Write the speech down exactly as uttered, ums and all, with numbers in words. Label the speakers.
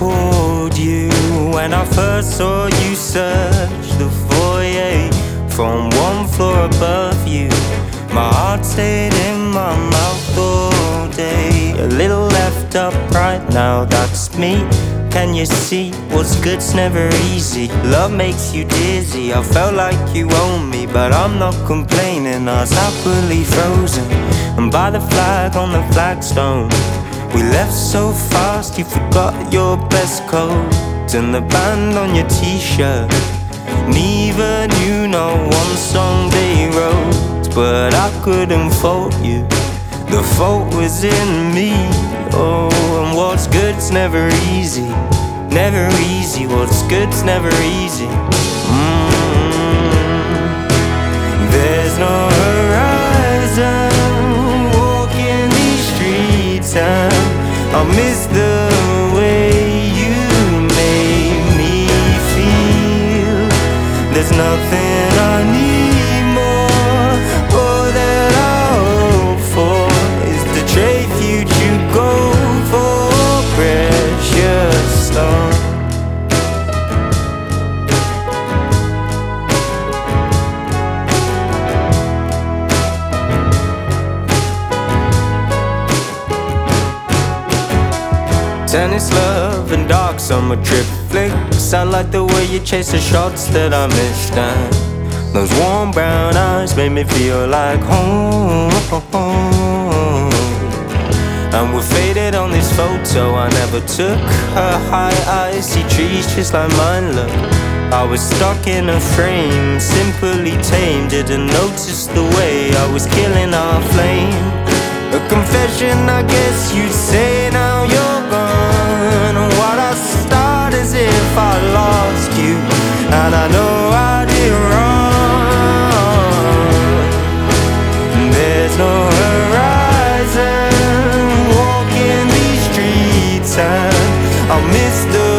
Speaker 1: called you when I first saw you search the foyer from one floor above you. My heart stayed in my mouth all day. A little left up right now, that's me. Can you see what's good's never easy? Love makes you dizzy. I felt like you own me, but I'm not complaining. I was happily frozen and by the flag on the flagstone. We left so fast, you forgot your best coat and the band on your t-shirt. Neither knew not one song they wrote, but I couldn't fault you. The fault was in me. Oh, and what's good's never easy. Never easy, what's good's never easy. mm. There's no horizon walking these streets, and I miss the way you made me feel. There's nothing I need more, or that I hope for, is to trade future gold for precious stone. Tennis love and dark summer trip flicks. I like the way you chase the shots that I missed, and those warm brown eyes made me feel like home. And we're faded on this photo I never took. Her high icy trees just like mine look. I was stuck in a frame, simply tame. Didn't notice the way I was killing our flame. A confession, I guess you'd say, now you're gone. What I start as if I lost you, and I know I did wrong. There's no horizon walking these streets, and I miss the